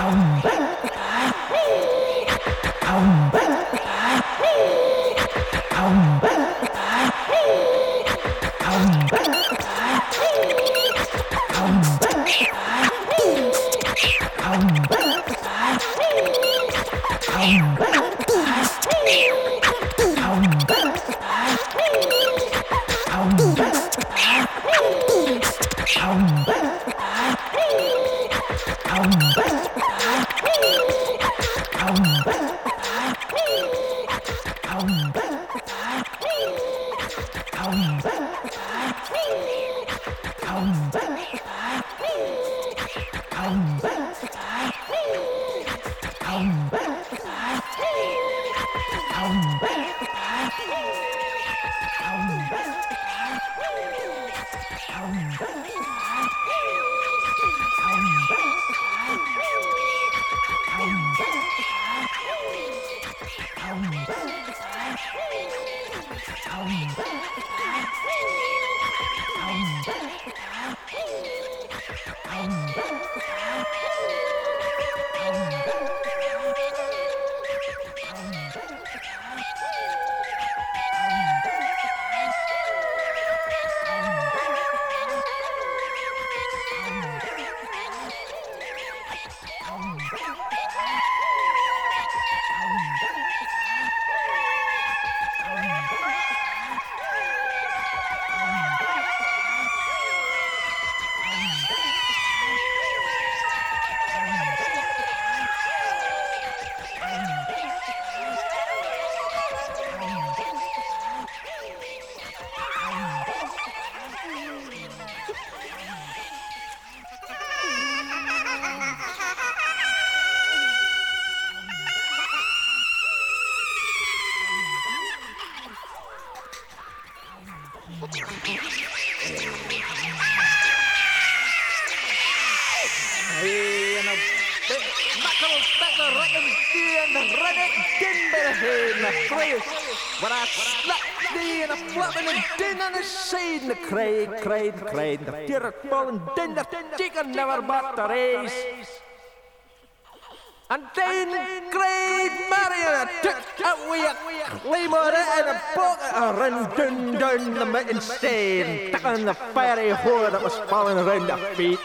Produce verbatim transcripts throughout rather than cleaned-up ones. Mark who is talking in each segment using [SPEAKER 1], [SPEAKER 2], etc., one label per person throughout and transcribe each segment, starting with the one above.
[SPEAKER 1] Cried, cried, cried, the fear of falling, then the chicken never bought the race. And then cried Marion, took away a claymore and a bucket, and ran down, down the mountain stone, stuck on the fiery whore that was falling around their feet.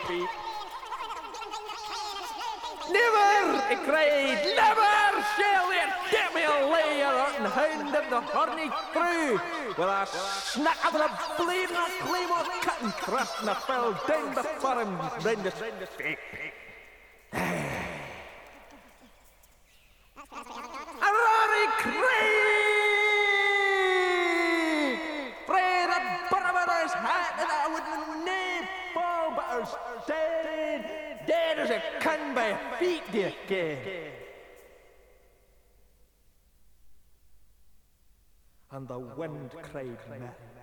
[SPEAKER 1] Never, he cried, never shall there get me a layer and hound of the horny crew. With a snack of the bleeding claymore cut and thrust and I fell down before him round his feet. A rory cry! Pray the barber's hat and I would nae fall but I was dead, dead as a can by feet, dear gay. And the wind cried merry.